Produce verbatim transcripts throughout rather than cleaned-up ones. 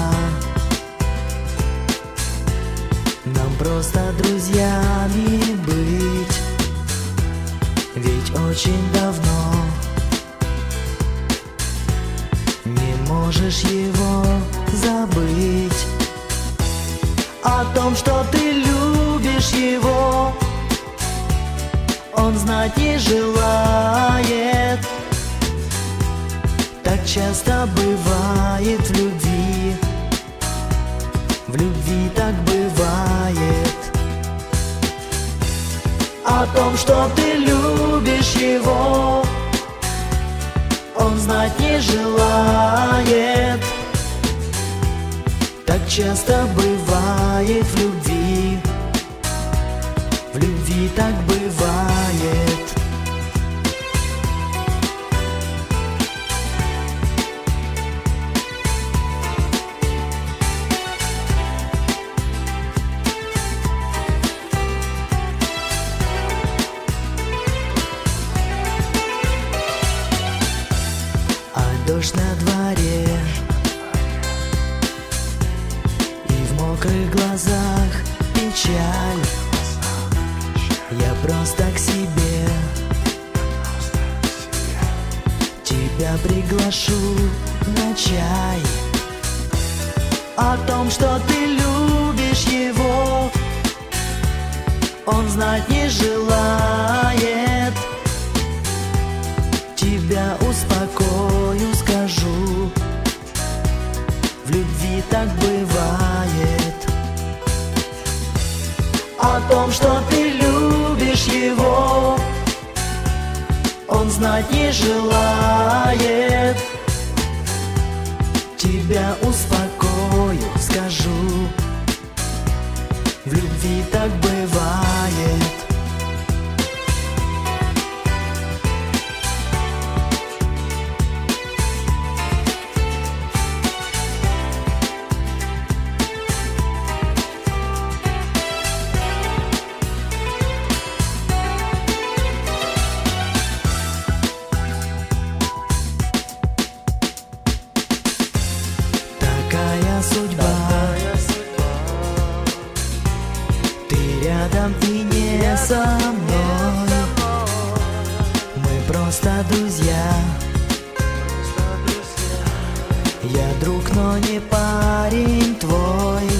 Нам просто друзьями быть, ведь очень давно не можешь его забыть. О том, что ты любишь его, он знать не желает. Так часто бывает в любви, в любви так бывает. О том, что ты любишь его, он знать не желает. Так часто бывает в любви, в любви так бывает. А дождь на дворе, и в мокрых глазах печаль. Я просто к себе тебя приглашу на чай. О том, что ты любишь его, он знать не желает. Тебя успокою, скажу, в любви так бывает. О том, что ты любишь его, он знать не желает. Тебя успокою, скажу, в любви так бывает. Такая судьба, ты рядом и не со мной. Мы просто друзья. Я друг, но не парень твой.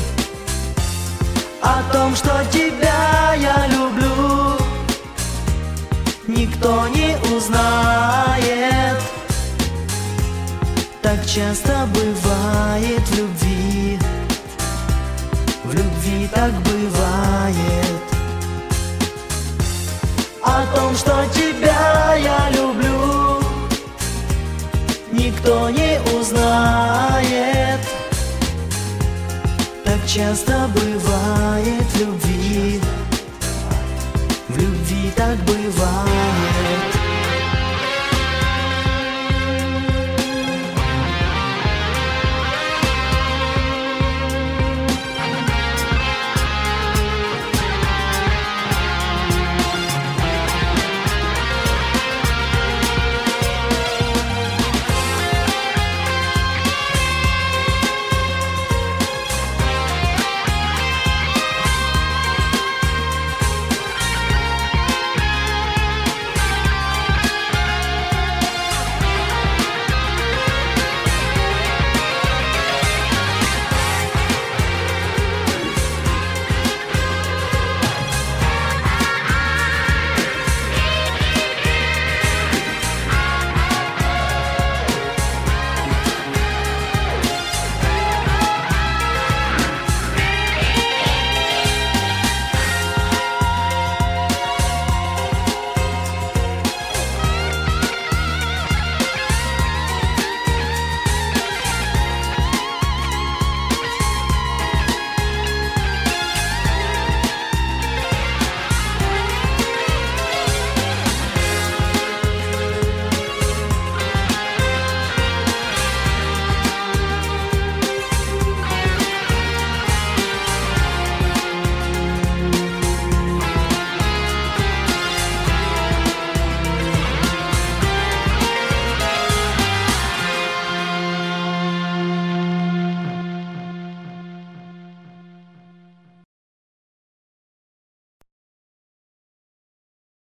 О том, что тебя я люблю, никто не узнает. Так часто бывает в любви, в любви так бывает. О том, что тебя я люблю, никто не узнает. Так часто бывает в любви, в любви так бывает.